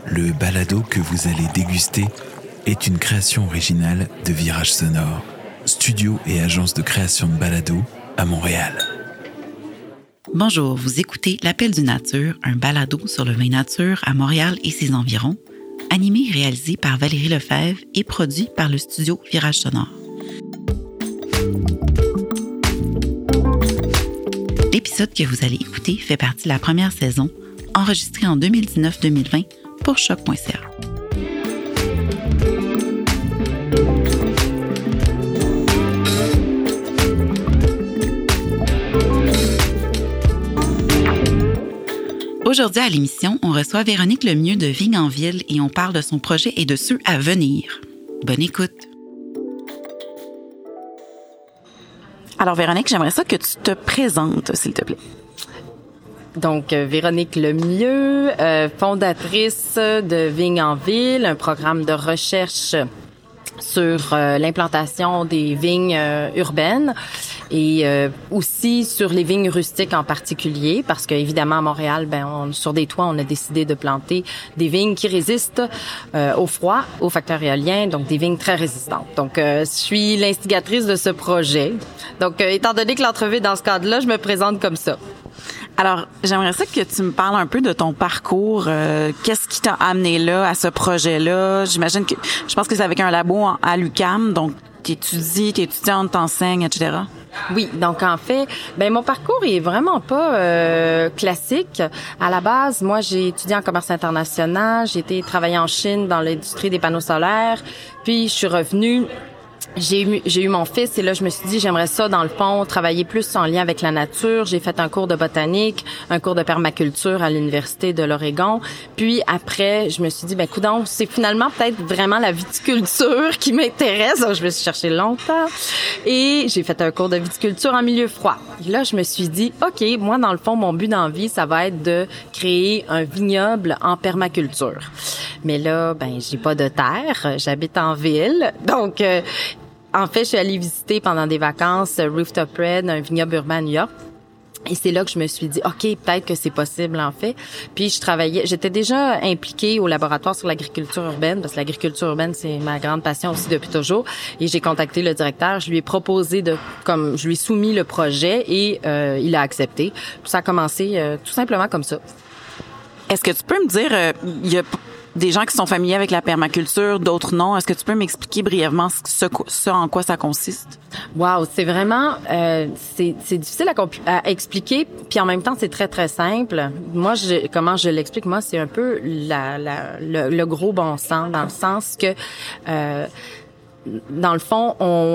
Le balado que vous allez déguster est une création originale de Virage Sonore, studio et agence de création de balado à Montréal. Bonjour, vous écoutez L'Appel du Nature, un balado sur le vin nature à Montréal et ses environs, animé et réalisé par Valérie Lefebvre et produit par le studio Virage Sonore. L'épisode que vous allez écouter fait partie de la première saison, enregistrée en 2019-2020 pour choc.ca. Aujourd'hui à l'émission, on reçoit Véronique Lemieux de Vignes en Ville et on parle de son projet et de ceux à venir. Bonne écoute! Alors Véronique, j'aimerais ça que tu te présentes, s'il te plaît. Donc, Véronique Lemieux, fondatrice de Vignes en Ville, un programme de recherche sur l'implantation des vignes urbaines et aussi sur les vignes rustiques en particulier, parce qu'évidemment à Montréal, sur des toits, on a décidé de planter des vignes qui résistent au froid, aux facteurs éoliens, donc des vignes très résistantes. Donc, je suis l'instigatrice de ce projet. Donc, étant donné que l'entrevue est dans ce cadre-là, je me présente comme ça. Alors, j'aimerais ça que tu me parles un peu de ton parcours. Qu'est-ce qui t'a amené là, à ce projet-là? Je pense que c'est avec un labo à l'UQAM, donc t'étudies, t'es étudiante, t'enseignes, etc. Oui, donc en fait, mon parcours est vraiment pas classique. À la base, moi, j'ai étudié en commerce international, j'ai été travailler en Chine dans l'industrie des panneaux solaires, puis je suis revenue. J'ai eu mon fils et là, je me suis dit, j'aimerais ça, dans le fond, travailler plus en lien avec la nature. J'ai fait un cours de botanique, un cours de permaculture à l'Université de l'Oregon. Puis après, je me suis dit, coudonc, c'est finalement peut-être vraiment la viticulture qui m'intéresse. Je me suis cherchée longtemps et j'ai fait un cours de viticulture en milieu froid. Et là, je me suis dit, OK, moi, dans le fond, mon but dans la vie, ça va être de créer un vignoble en permaculture. Mais là, j'ai pas de terre, j'habite en ville. Donc, en fait, je suis allée visiter pendant des vacances Rooftop Red, un vignoble urbain à New York. Et c'est là que je me suis dit, OK, peut-être que c'est possible, en fait. Puis j'étais déjà impliquée au laboratoire sur l'agriculture urbaine, parce que l'agriculture urbaine, c'est ma grande passion aussi depuis toujours. Et j'ai contacté le directeur, je lui ai proposé je lui ai soumis le projet et il a accepté. Puis ça a commencé tout simplement comme ça. Est-ce que tu peux me dire, il y a des gens qui sont familiers avec la permaculture, d'autres non. Est-ce que tu peux m'expliquer brièvement ce en quoi ça consiste? Wow, c'est vraiment c'est difficile à expliquer, puis en même temps c'est très très simple. Moi, comment je l'explique, moi c'est un peu le gros bon sens, dans le sens que dans le fond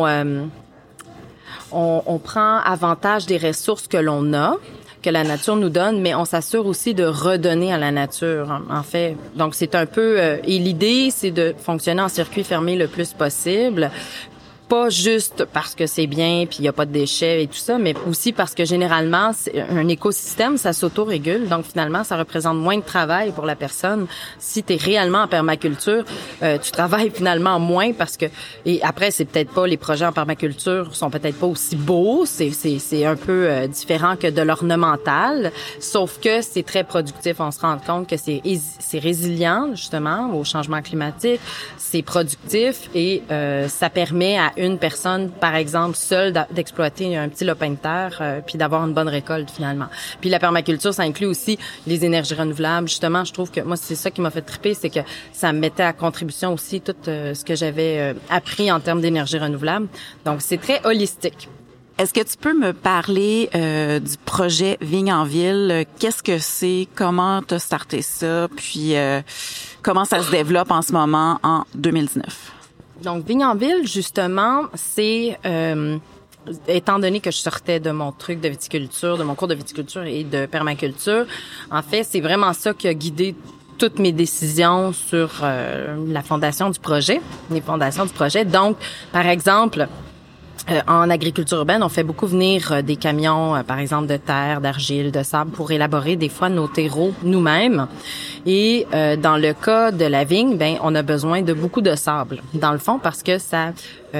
on prend avantage des ressources que l'on a, que la nature nous donne, mais on s'assure aussi de redonner à la nature, en fait. Donc, c'est un peu... et l'idée, c'est de fonctionner en circuit fermé le plus possible, pas juste parce que c'est bien puis il y a pas de déchets et tout ça, mais aussi parce que généralement un écosystème ça s'autorégule, donc finalement ça représente moins de travail pour la personne. Si tu es réellement en permaculture, tu travailles finalement moins parce que et après c'est peut-être pas les projets en permaculture sont peut-être pas aussi beaux, c'est un peu différent que de l'ornemental, sauf que c'est très productif, on se rend compte que c'est résilient justement au changement climatique, c'est productif et ça permet à une personne, par exemple, seule, d'exploiter un petit lopin de terre puis d'avoir une bonne récolte, finalement. Puis la permaculture, ça inclut aussi les énergies renouvelables. Justement, je trouve que moi, c'est ça qui m'a fait triper, c'est que ça me mettait à contribution aussi tout ce que j'avais appris en termes d'énergie renouvelable. Donc, c'est très holistique. Est-ce que tu peux me parler du projet Vignes en Ville? Qu'est-ce que c'est? Comment tu as starté ça? Puis, comment ça se développe en ce moment, en 2019? Donc, Vignes en Ville, justement, c'est... étant donné que je sortais de mon truc de viticulture, de mon cours de viticulture et de permaculture, en fait, c'est vraiment ça qui a guidé toutes mes décisions sur la fondation du projet, les fondations du projet. Donc, par exemple... en agriculture urbaine, on fait beaucoup venir des camions, par exemple, de terre, d'argile, de sable, pour élaborer des fois nos terreaux nous-mêmes. Et dans le cas de la vigne, on a besoin de beaucoup de sable, dans le fond, parce que ça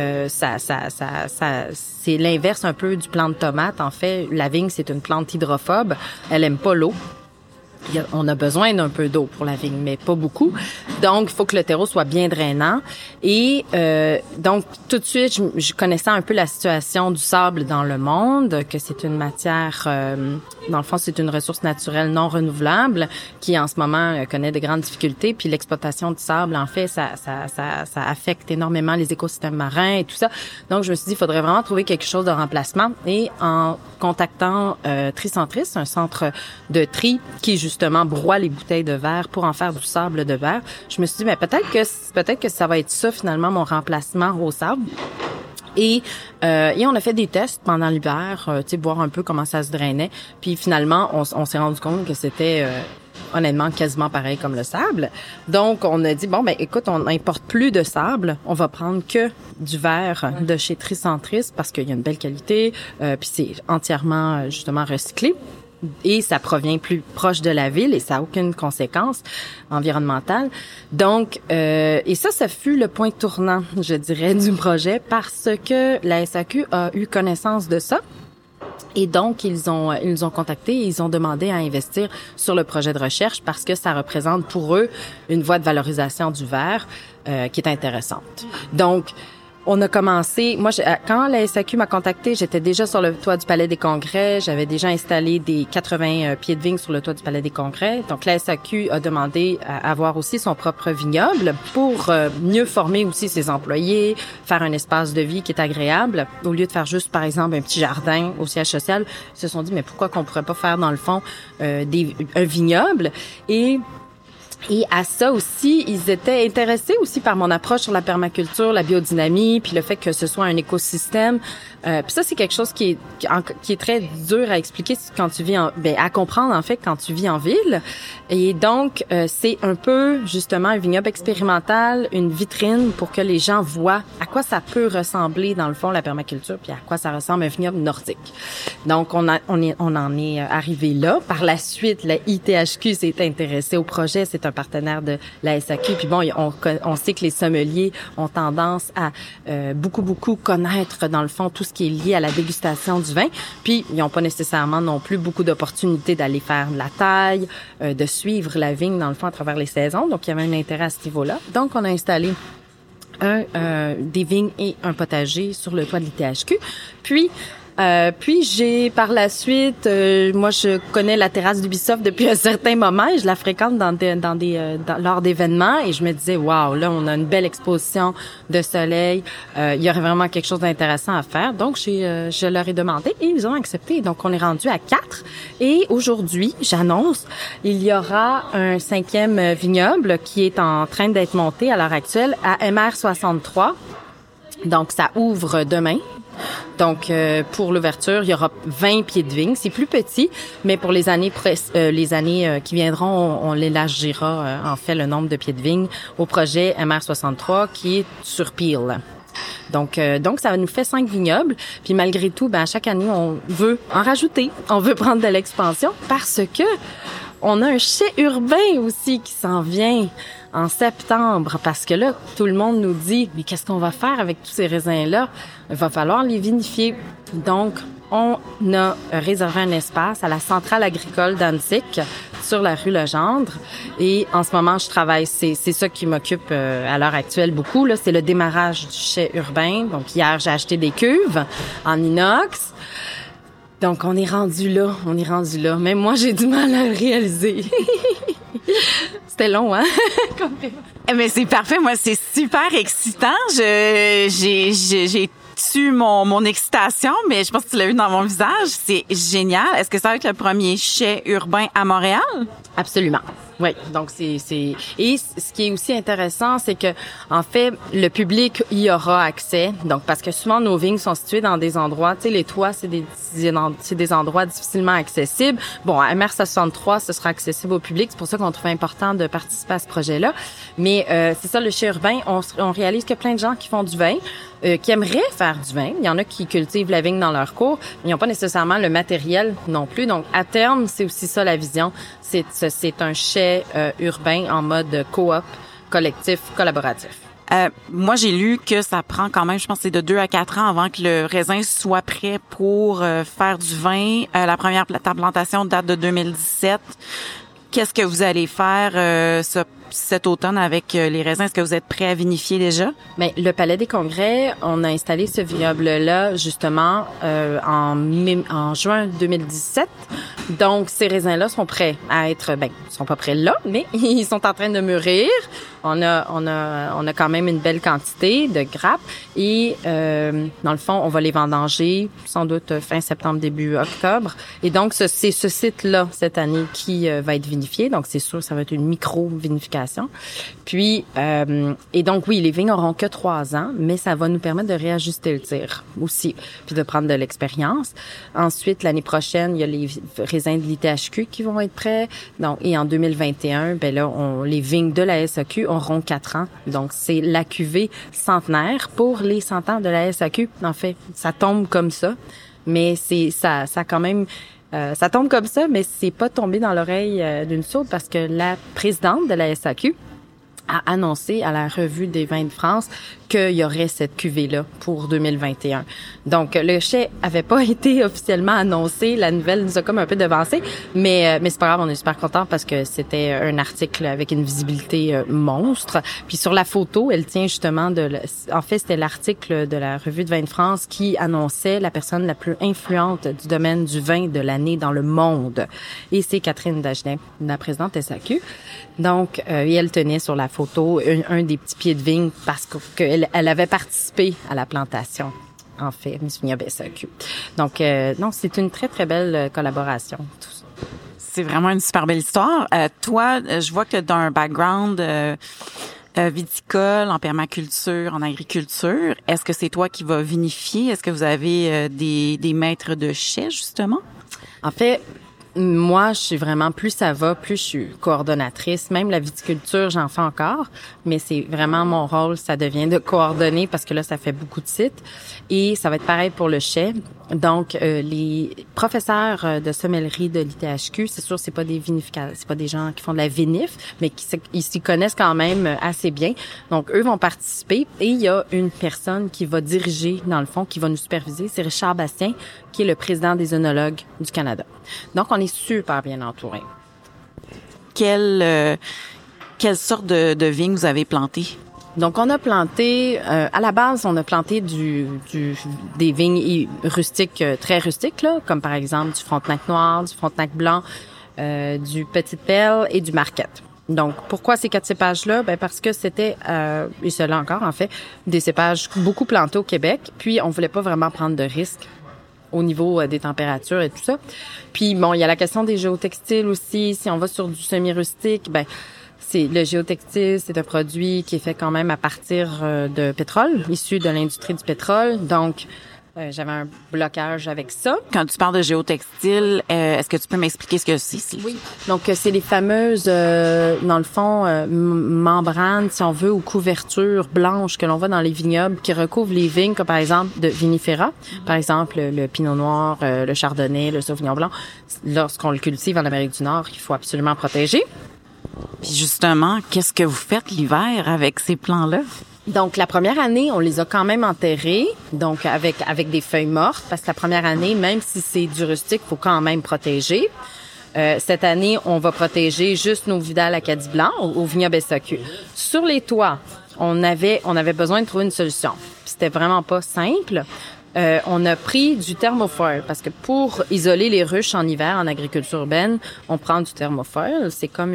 c'est l'inverse un peu du plant de tomate. En fait, la vigne, c'est une plante hydrophobe. Elle aime pas l'eau. On a besoin d'un peu d'eau pour la vigne, mais pas beaucoup. Donc, il faut que le terreau soit bien drainant. Et donc, tout de suite, je connaissais un peu la situation du sable dans le monde, que c'est une matière, dans le fond, c'est une ressource naturelle non renouvelable qui, en ce moment, connaît de grandes difficultés. Puis l'exploitation du sable, en fait, ça affecte énormément les écosystèmes marins et tout ça. Donc, je me suis dit, il faudrait vraiment trouver quelque chose de remplacement. Et en contactant Tricentris, un centre de tri qui, justement, broie les bouteilles de verre pour en faire du sable de verre, je me suis dit, mais peut-être que ça va être ça, finalement, mon remplacement au sable. Et on a fait des tests pendant l'hiver, tu sais, voir un peu comment ça se drainait. Puis finalement, on s'est rendu compte que c'était honnêtement quasiment pareil comme le sable. Donc, on a dit, bon, ben écoute, on n'importe plus de sable. On va prendre que du verre de chez Tricentris parce qu'il y a une belle qualité. Puis c'est entièrement, justement, recyclé. Et ça provient plus proche de la ville et ça n'a aucune conséquence environnementale. Donc, et ça fut le point tournant, je dirais, du projet parce que la SAQ a eu connaissance de ça. Et donc, ils ont contacté et ils ont demandé à investir sur le projet de recherche parce que ça représente pour eux une voie de valorisation du verre qui est intéressante. Donc, on a commencé, moi, quand la SAQ m'a contacté, j'étais déjà sur le toit du Palais des Congrès. J'avais déjà installé des 80 pieds de vigne sur le toit du Palais des Congrès. Donc, la SAQ a demandé à avoir aussi son propre vignoble pour mieux former aussi ses employés, faire un espace de vie qui est agréable. Au lieu de faire juste, par exemple, un petit jardin au siège social, ils se sont dit, mais pourquoi qu'on pourrait pas faire, dans le fond, un vignoble? Et à ça aussi, ils étaient intéressés aussi par mon approche sur la permaculture, la biodynamie, puis le fait que ce soit un écosystème. Puis ça, c'est quelque chose qui est très dur à expliquer quand tu vis à comprendre en fait quand tu vis en ville. Et donc, c'est un peu justement un vignoble expérimental, une vitrine pour que les gens voient à quoi ça peut ressembler dans le fond la permaculture, puis à quoi ça ressemble un vignoble nordique. Donc, on en est arrivé là. Par la suite, la ITHQ s'est intéressée au projet. C'est un partenaire de la SAQ. Puis bon, on sait que les sommeliers ont tendance à beaucoup connaître dans le fond tout ce qui est lié à la dégustation du vin. Puis ils n'ont pas nécessairement non plus beaucoup d'opportunités d'aller faire de la taille, de suivre la vigne dans le fond à travers les saisons. Donc il y avait un intérêt à ce niveau-là. Donc on a installé des vignes et un potager sur le toit de l'ITHQ. Puis j'ai par la suite, moi je connais la terrasse d'Ubisoft depuis un certain moment et je la fréquente lors d'événements et je me disais waouh, là on a une belle exposition de soleil, il y aurait vraiment quelque chose d'intéressant à faire. Donc je leur ai demandé et ils ont accepté. Donc on est rendu à 4 et aujourd'hui, j'annonce, il y aura un 5e vignoble qui est en train d'être monté à l'heure actuelle à MR63. Donc ça ouvre demain. Donc, pour l'ouverture, il y aura 20 pieds de vigne. C'est plus petit, mais pour les années qui viendront, on l'élargira, en fait, le nombre de pieds de vigne au projet MR63 qui est sur Peel. Donc, ça nous fait 5 vignobles. Puis malgré tout, à chaque année, on veut en rajouter. On veut prendre de l'expansion parce que on a un chai urbain aussi qui s'en vient en septembre, parce que là, tout le monde nous dit, mais qu'est-ce qu'on va faire avec tous ces raisins-là? Il va falloir les vinifier. Donc, on a réservé un espace à la centrale agricole d'Antic sur la rue Legendre. Et en ce moment, je travaille, c'est ça qui m'occupe à l'heure actuelle beaucoup, là, c'est le démarrage du chai urbain. Donc, hier, j'ai acheté des cuves en inox. Donc, on est rendu là. Même moi, j'ai du mal à le réaliser. C'était long, hein? Mais c'est parfait. Moi, c'est super excitant. J'ai tué mon excitation, mais je pense que tu l'as vu dans mon visage. C'est génial. Est-ce que ça va être le premier chai urbain à Montréal? Absolument. Oui, donc et ce qui est aussi intéressant, c'est que en fait le public y aura accès. Donc parce que souvent nos vignes sont situées dans des endroits, tu sais, les toits c'est des endroits difficilement accessibles. Bon, à MR63, ce sera accessible au public, c'est pour ça qu'on trouve important de participer à ce projet-là. Mais c'est ça, le chai urbain, on réalise qu'il y a plein de gens qui font du vin, qui aimeraient faire du vin. Il y en a qui cultivent la vigne dans leur cours, mais ils n'ont pas nécessairement le matériel non plus. Donc à terme, c'est aussi ça la vision. C'est un chai urbain en mode coop, collectif, collaboratif. Moi, j'ai lu que ça prend quand même, je pense que c'est de 2 à 4 ans avant que le raisin soit prêt pour faire du vin. La première plantation date de 2017. Qu'est-ce que vous allez faire cet automne avec les raisins? Est-ce que vous êtes prêts à vinifier déjà? Bien, le Palais des Congrès, on a installé ce vignoble-là justement en juin 2017. Donc, ces raisins-là sont prêts à être, ils sont pas prêts là, mais ils sont en train de mûrir. On a quand même une belle quantité de grappes et dans le fond, on va les vendanger sans doute fin septembre, début octobre. Et donc, c'est ce site-là cette année qui va être vinifié. Donc, c'est sûr, ça va être une micro-vinification. Puis, et donc, oui, les vignes auront que 3 ans, mais ça va nous permettre de réajuster le tir aussi, puis de prendre de l'expérience. Ensuite, l'année prochaine, il y a les raisins de l'ITHQ qui vont être prêts. Donc, et en 2021, ben là, les vignes de la SAQ auront 4 ans. Donc, c'est la cuvée centenaire pour les 100 ans de la SAQ. En fait, ça tombe comme ça, mais ça quand même... ça tombe comme ça, mais c'est pas tombé dans l'oreille d'une sourde parce que la présidente de la SAQ a annoncé à la Revue des vins de France qu'il y aurait cette cuvée-là pour 2021. Donc, le chai avait pas été officiellement annoncé. La nouvelle nous a comme un peu devancé, mais c'est pas grave, on est super contents parce que c'était un article avec une visibilité monstre. Puis sur la photo, elle tient justement en fait, c'était l'article de la Revue de vins de France qui annonçait la personne la plus influente du domaine du vin de l'année dans le monde. Et c'est Catherine Dagenet, la présidente SAQ. Donc, et elle tenait sur la photo un des petits pieds de vigne parce qu'elle avait participé à la plantation, en fait, du vignoble SAQ. Donc, non, c'est une très, très belle collaboration, tout ça. C'est vraiment une super belle histoire. Toi, je vois que tu as un background viticole, en permaculture, en agriculture. Est-ce que c'est toi qui vas vinifier? Est-ce que vous avez des maîtres de chai, justement? En fait, moi, je suis vraiment, plus ça va, plus je suis coordonnatrice. Même la viticulture, j'en fais encore, mais c'est vraiment mon rôle, ça devient de coordonner parce que là, ça fait beaucoup de sites. Et ça va être pareil pour le chai. Donc, les professeurs de sommellerie de l'ITHQ, c'est sûr, c'est pas des vinificateurs, c'est pas des gens qui font de la vinif, mais ils s'y connaissent quand même assez bien. Donc, eux vont participer et il y a une personne qui va diriger, dans le fond, qui va nous superviser. C'est Richard Bastien, qui est le président des œnologues du Canada. Donc, on est super bien entourés. Quelle sorte de vignes vous avez plantées? Donc, on a planté, à la base, on a planté des vignes rustiques, très rustiques, là, comme par exemple du Frontenac noir, du Frontenac blanc, du Petite Perle et du Marquette. Donc, pourquoi ces 4 cépages-là? Ben parce que c'était, et cela encore, en fait, des cépages beaucoup plantés au Québec. Puis, on voulait pas vraiment prendre de risques au niveau des températures et tout ça. Puis, bon, il y a la question des géotextiles aussi. Si on va sur du semi-rustique, ben le géotextile, c'est un produit qui est fait quand même à partir de pétrole, issu de l'industrie du pétrole. Donc, j'avais un blocage avec ça. Quand tu parles de géotextile, est-ce que tu peux m'expliquer ce que c'est? Oui. Donc, c'est les fameuses, dans le fond, membranes, si on veut, ou couvertures blanches que l'on voit dans les vignobles qui recouvrent les vignes, comme par exemple de vinifera. Par exemple, le pinot noir, le chardonnay, le sauvignon blanc. Lorsqu'on le cultive en Amérique du Nord, il faut absolument protéger. Puis justement, qu'est-ce que vous faites l'hiver avec ces plants-là? Donc, la première année, on les a quand même enterrés, donc avec des feuilles mortes, parce que la première année, même si c'est du rustique, faut quand même protéger. Cette année, on va protéger juste nos Vidal Acadie blanc au vignoble SAQ. Sur les toits, on avait besoin de trouver une solution. Puis c'était vraiment pas simple. On a pris du thermofoil parce que pour isoler les ruches en hiver en agriculture urbaine, on prend du thermofoil. C'est comme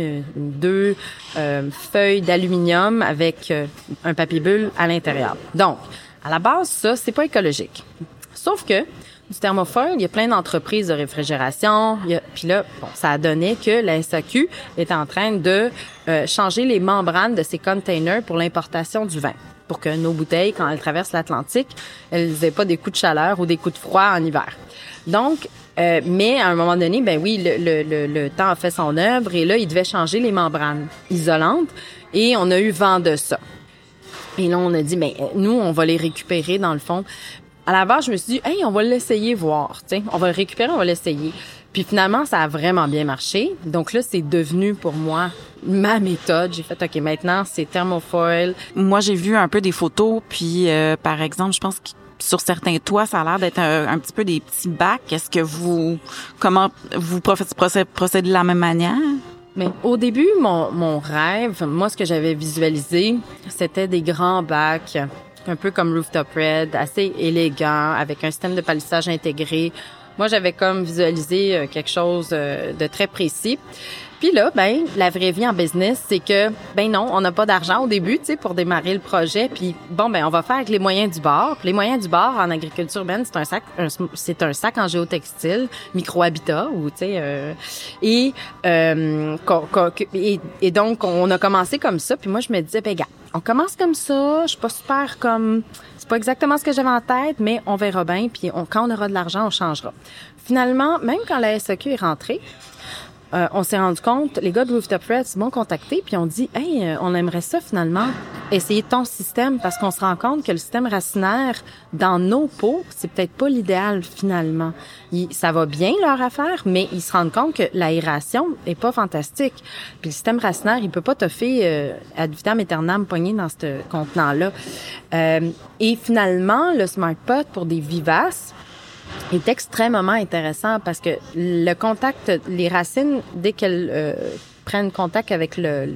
2 feuilles d'aluminium avec un papier bulle à l'intérieur. Donc, à la base, ça, c'est pas écologique. Sauf que du thermofoil, il y a plein d'entreprises de réfrigération. Puis là, bon, ça a donné que la SAQ est en train de changer les membranes de ces containers pour l'importation du vin, pour que nos bouteilles, quand elles traversent l'Atlantique, elles n'aient pas des coups de chaleur ou des coups de froid en hiver. Donc, mais à un moment donné, ben oui, le temps a fait son œuvre et là, il devait changer les membranes isolantes et on a eu vent de ça. Et là, on a dit, ben nous, on va les récupérer dans le fond. À la base, je me suis dit, hey, on va l'essayer voir, tu sais, on va le récupérer, on va l'essayer. Puis finalement, ça a vraiment bien marché. Donc là, c'est devenu pour moi ma méthode. J'ai fait, OK, maintenant, c'est thermofoil. Moi, j'ai vu un peu des photos, puis par exemple, je pense que sur certains toits, ça a l'air d'être un petit peu des petits bacs. Est-ce que comment vous procédez de la même manière? Mais au début, mon rêve, moi, ce que j'avais visualisé, c'était des grands bacs, un peu comme Rooftop Red, assez élégants, avec un système de palissage intégré. Moi, j'avais comme visualisé quelque chose de très précis. Puis là, ben, la vraie vie en business, c'est que, ben non, on n'a pas d'argent au début, tu sais, pour démarrer le projet. Puis bon, ben, on va faire avec les moyens du bord. Puis les moyens du bord en agriculture urbaine, c'est un sac en géotextile, micro-habitat, ou tu sais, et donc on a commencé comme ça. Puis moi, je me disais, ben, gars, on commence comme ça. Je suis pas super comme, c'est pas exactement ce que j'avais en tête, mais on verra bien. Puis quand on aura de l'argent, on changera. Finalement, même quand la SAQ est rentrée, on s'est rendu compte, les gars de Rooftop Red m'ont contacté puis on dit, hey, on aimerait ça finalement essayer ton système parce qu'on se rend compte que le système racinaire dans nos pots, c'est peut-être pas l'idéal finalement. Ça va bien leur affaire, mais ils se rendent compte que l'aération est pas fantastique. Puis le système racinaire, il peut pas toffer ad vitam aeternam pogné dans ce contenant-là. Et finalement, le Smart Pot pour des vivaces est extrêmement intéressant parce que le contact, les racines, dès qu'elles prennent contact avec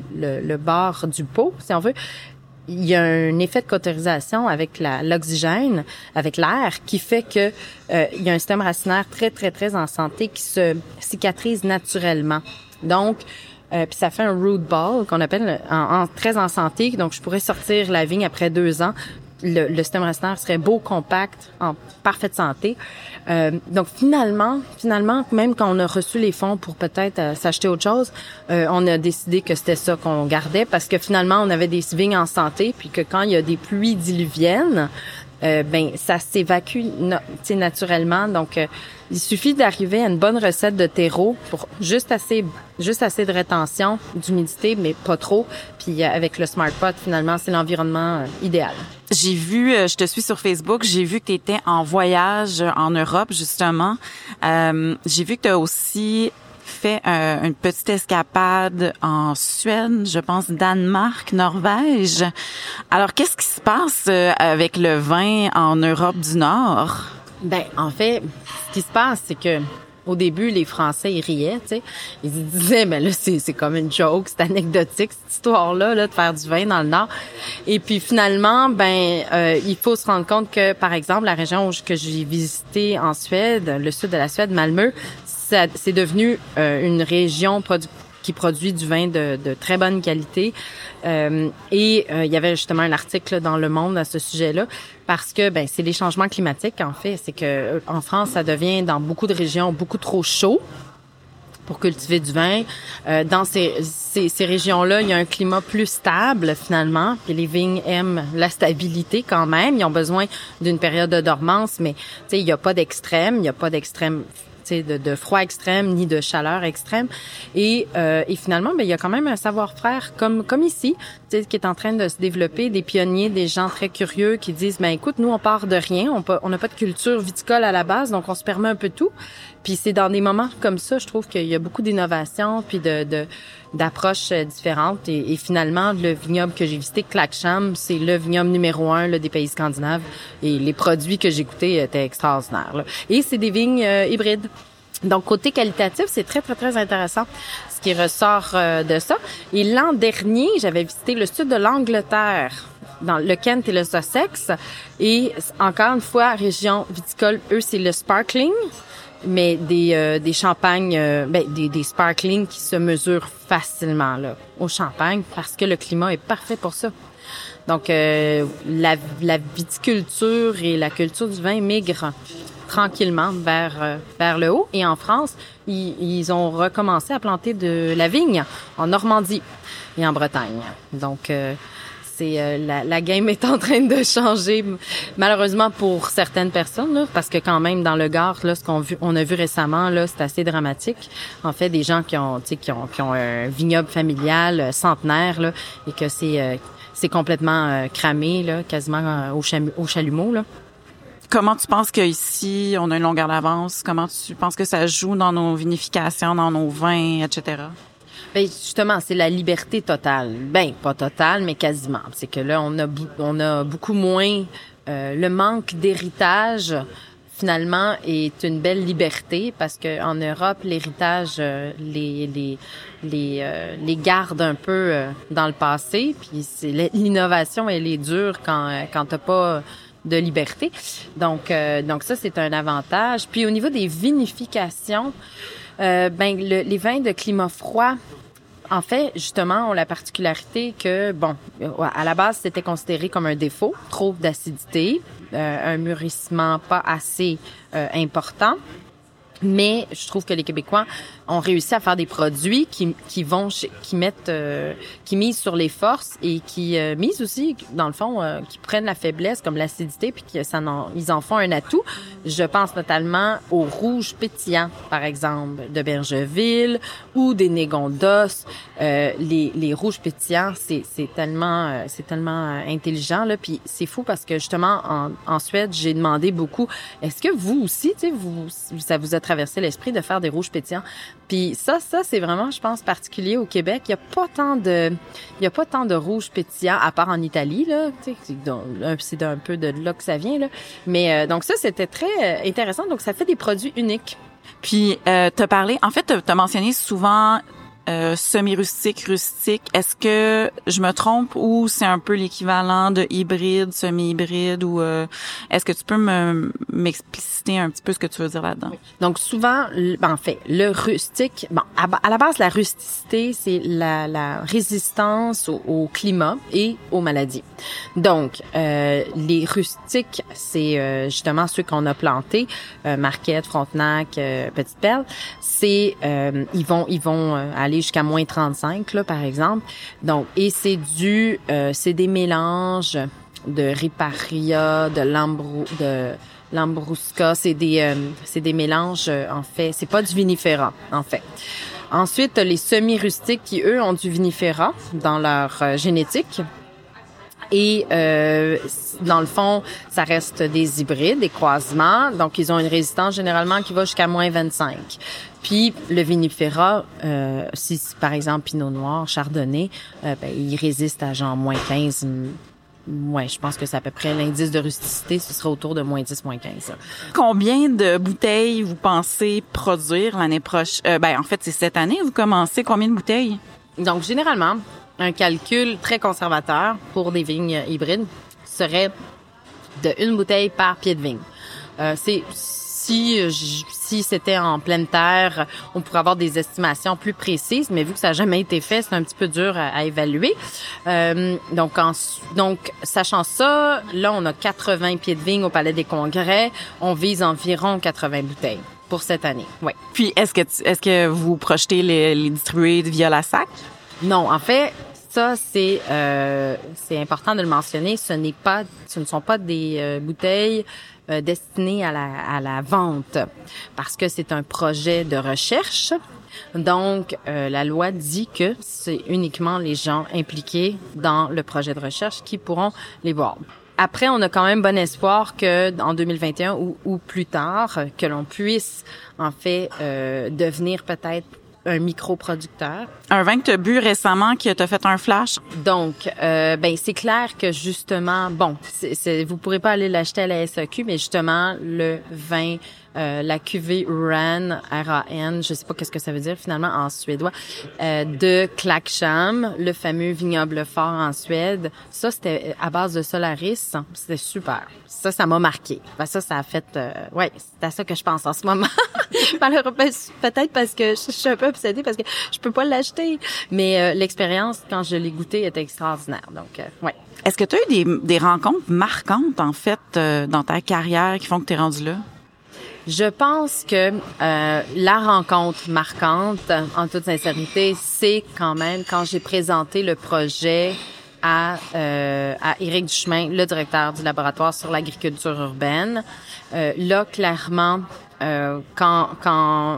le bord du pot, si on veut, il y a un effet de cautérisation avec l'oxygène, avec l'air, qui fait que il y a un système racinaire très, très, très en santé qui se cicatrise naturellement. Donc, puis ça fait un root ball qu'on appelle très en santé. Donc, je pourrais sortir la vigne après 2 ans. Le système racinaire serait beau, compact, en parfaite santé. Donc finalement, même quand on a reçu les fonds pour peut-être s'acheter autre chose, on a décidé que c'était ça qu'on gardait parce que finalement, on avait des vignes en santé puis que quand il y a des pluies diluviennes, ben ça s'évacue naturellement. Donc il suffit d'arriver à une bonne recette de terreau pour juste assez de rétention d'humidité, mais pas trop. Puis avec le Smart Pot, finalement, c'est l'environnement idéal. J'ai vu, je te suis sur Facebook, j'ai vu que tu étais en voyage en Europe, justement. J'ai vu que tu as aussi fait une petite escapade en Suède, je pense Danemark, Norvège. Alors, qu'est-ce qui se passe avec le vin en Europe du Nord? Ben, en fait, ce qui se passe, c'est que au début, les Français, ils riaient, tu sais. Ils disaient, mais là, c'est comme une joke, c'est anecdotique, cette histoire-là, là, de faire du vin dans le Nord. Et puis, finalement, il faut se rendre compte que, par exemple, la région que j'ai visitée en Suède, le sud de la Suède, Malmö, c'est devenu une région qui produit du vin de très bonne qualité. Il y avait justement un article dans Le Monde à ce sujet-là parce que c'est les changements climatiques en fait, c'est que en France ça devient dans beaucoup de régions beaucoup trop chaud pour cultiver du vin. Dans ces régions-là, il y a un climat plus stable finalement, puis les vignes aiment la stabilité quand même, ils ont besoin d'une période de dormance mais tu sais il y a pas d'extrême, de froid extrême ni de chaleur extrême et finalement il y a quand même un savoir-faire comme ici qui est en train de se développer, des pionniers, des gens très curieux qui disent écoute, nous on part de rien, on n'a pas de culture viticole à la base donc on se permet un peu tout. Puis c'est dans des moments comme ça, je trouve qu'il y a beaucoup d'innovation puis d'approches différentes et finalement le vignoble que j'ai visité, Clacsham, c'est le vignoble numéro 1 là, des pays scandinaves et les produits que j'ai goûtés étaient extraordinaires là. Et c'est des vignes hybrides. Donc côté qualitatif, c'est très très très intéressant ce qui ressort de ça. Et l'an dernier, j'avais visité le sud de l'Angleterre, dans le Kent et le Sussex et encore une fois région viticole, eux c'est le sparkling. Mais des champagnes, des sparkling qui se mesurent facilement là au champagne parce que le climat est parfait pour ça. Donc la viticulture et la culture du vin migrent tranquillement vers le haut. Et en France, ils ont recommencé à planter de la vigne en Normandie et en Bretagne. Donc la game est en train de changer, malheureusement pour certaines personnes, là, parce que quand même dans le Gard, là, on a vu récemment, là, c'est assez dramatique. En fait, des gens qui ont un vignoble familial centenaire, là, et que c'est complètement cramé, là, quasiment au chalumeau, là. Comment tu penses qu'ici, on a une longueur d'avance? Comment tu penses que ça joue dans nos vinifications, dans nos vins, etc.? Ben justement, c'est la liberté totale. Pas totale, mais quasiment. C'est que là, on a beaucoup moins le manque d'héritage finalement est une belle liberté parce que en Europe l'héritage les garde un peu dans le passé, puis l'innovation elle est dure quand t'as pas de liberté. Donc ça c'est un avantage. Puis au niveau des vinifications, les vins de climat froid en fait, justement, ont la particularité que, à la base, c'était considéré comme un défaut, trop d'acidité, un mûrissement pas assez important. Mais je trouve que les Québécois ont réussi à faire des produits qui misent sur les forces et qui misent aussi, dans le fond, qui prennent la faiblesse comme l'acidité puis ils en font un atout. Je pense notamment aux rouges pétillants, par exemple, de Bergeville ou des Négondos. Les rouges pétillants, c'est tellement intelligent là. Puis c'est fou parce que justement en Suède, j'ai demandé beaucoup. Est-ce que vous aussi, tu sais, ça vous a traversé l'esprit de faire des rouges pétillants? Puis ça c'est vraiment, je pense, particulier au Québec. Il y a pas tant de rouges pétillants à part en Italie là. Tu sais, c'est un peu de là que ça vient là. Mais donc ça c'était très intéressant. Donc ça fait des produits uniques. Puis t'as parlé, en fait, t'as mentionné souvent semi-rustique, rustique. Est-ce que je me trompe ou c'est un peu l'équivalent de hybride, semi-hybride ou est-ce que tu peux m'expliciter un petit peu ce que tu veux dire là-dedans? Donc souvent, en fait, le rustique, à la base, la rusticité, c'est la résistance au climat et aux maladies. Donc, les rustiques, c'est justement ceux qu'on a plantés, Marquette, Frontenac, Petite Perle. C'est ils vont aller jusqu'à moins 35 là par exemple. Donc et c'est des mélanges de Riparia, de Lambrusca, c'est des mélanges en fait, c'est pas du vinifera en fait. Ensuite, les semi-rustiques qui eux ont du vinifera dans leur génétique. Et dans le fond, ça reste des hybrides, des croisements. Donc, ils ont une résistance généralement qui va jusqu'à moins 25. Puis, le vinifera, si par exemple Pinot Noir, Chardonnay, il résiste à genre moins 15. Ouais, je pense que c'est à peu près l'indice de rusticité, ce sera autour de moins 10, moins 15. Combien de bouteilles vous pensez produire l'année prochaine? En fait, c'est cette année, vous commencez combien de bouteilles? Donc, généralement, un calcul très conservateur pour des vignes hybrides serait de 1 bouteille par pied de vigne. Si c'était en pleine terre, on pourrait avoir des estimations plus précises, mais vu que ça n'a jamais été fait, c'est un petit peu dur à évaluer. Donc, sachant ça, là, on a 80 pieds de vigne au Palais des Congrès. On vise environ 80 bouteilles pour cette année. Oui. Puis, est-ce que vous projetez les distribuer via la SAC? Non, en fait, ça c'est important de le mentionner. Ce ne sont pas des bouteilles destinées à la vente, parce que c'est un projet de recherche. Donc, la loi dit que c'est uniquement les gens impliqués dans le projet de recherche qui pourront les boire. Après, on a quand même bon espoir que en 2021 ou plus tard, que l'on puisse en fait devenir peut-être un microproducteur. Un vin que tu as bu récemment qui t'a fait un flash? Donc, c'est clair que justement, vous pourrez pas aller l'acheter à la SAQ, mais justement, le vin, la cuvée RAN, R-A-N, je sais pas qu'est-ce que ça veut dire finalement en suédois, de Klagshamn, le fameux vignoble fort en Suède. Ça, c'était à base de Solaris. C'était super. Ça m'a marqué. Ça a fait, c'est à ça que je pense en ce moment. Peut-être parce que je suis un peu obsédée parce que je peux pas l'acheter. Mais l'expérience, quand je l'ai goûté, était extraordinaire. Donc, ouais. Est-ce que tu as eu des rencontres marquantes, en fait, dans ta carrière qui font que tu es rendue là? Je pense que la rencontre marquante, en toute sincérité, c'est quand même quand j'ai présenté le projet à Éric Duchemin, le directeur du laboratoire sur l'agriculture urbaine. Là, clairement, quand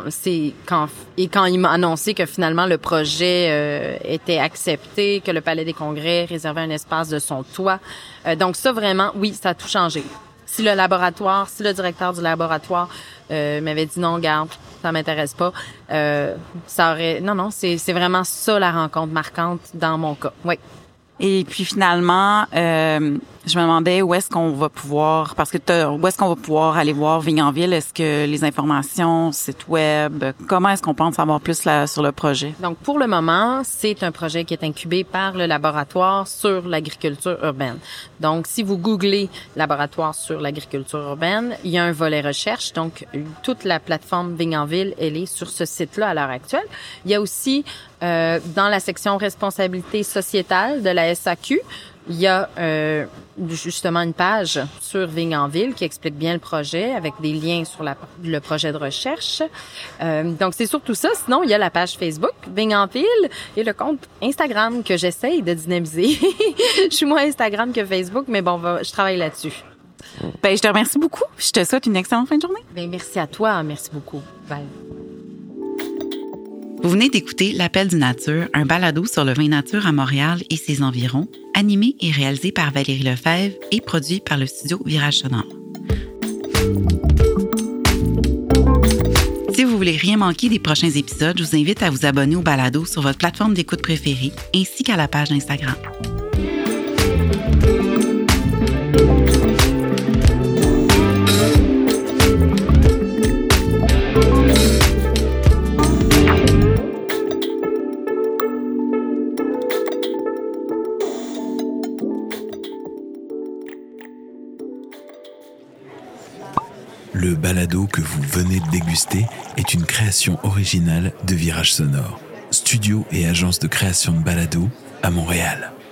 il m'a annoncé que finalement le projet était accepté, que le Palais des Congrès réservait un espace de son toit. Donc ça, vraiment, oui, ça a tout changé. Si le directeur du laboratoire m'avait dit non, garde, ça m'intéresse pas, ça aurait... Non, c'est vraiment ça la rencontre marquante dans mon cas. Oui. Et puis finalement, Je me demandais où est-ce qu'on va pouvoir, parce que où est-ce qu'on va pouvoir aller voir Vigne en Ville? Est-ce que les informations, site web, comment est-ce qu'on peut en savoir plus sur le projet? Donc, pour le moment, c'est un projet qui est incubé par le laboratoire sur l'agriculture urbaine. Donc, si vous googlez laboratoire sur l'agriculture urbaine, il y a un volet recherche. Donc, toute la plateforme Vigne en Ville, elle est sur ce site-là à l'heure actuelle. Il y a aussi, dans la section responsabilité sociétale de la SAQ, il y a justement une page sur Vigne en Ville qui explique bien le projet avec des liens sur le projet de recherche. Donc, c'est surtout ça. Sinon, il y a la page Facebook Vigne en Ville et le compte Instagram que j'essaye de dynamiser. Je suis moins Instagram que Facebook, mais bon, je travaille là-dessus. Ben, je te remercie beaucoup. Je te souhaite une excellente fin de journée. Ben, merci à toi. Merci beaucoup. Bye. Vous venez d'écouter L'Appel du Nature, un balado sur le vin nature à Montréal et ses environs, animé et réalisé par Valérie Lefebvre et produit par le studio Virage Sonore. Si vous voulez rien manquer des prochains épisodes, je vous invite à vous abonner au balado sur votre plateforme d'écoute préférée ainsi qu'à la page Instagram. Le balado que vous venez de déguster est une création originale de Virage Sonore, studio et agence de création de balado à Montréal.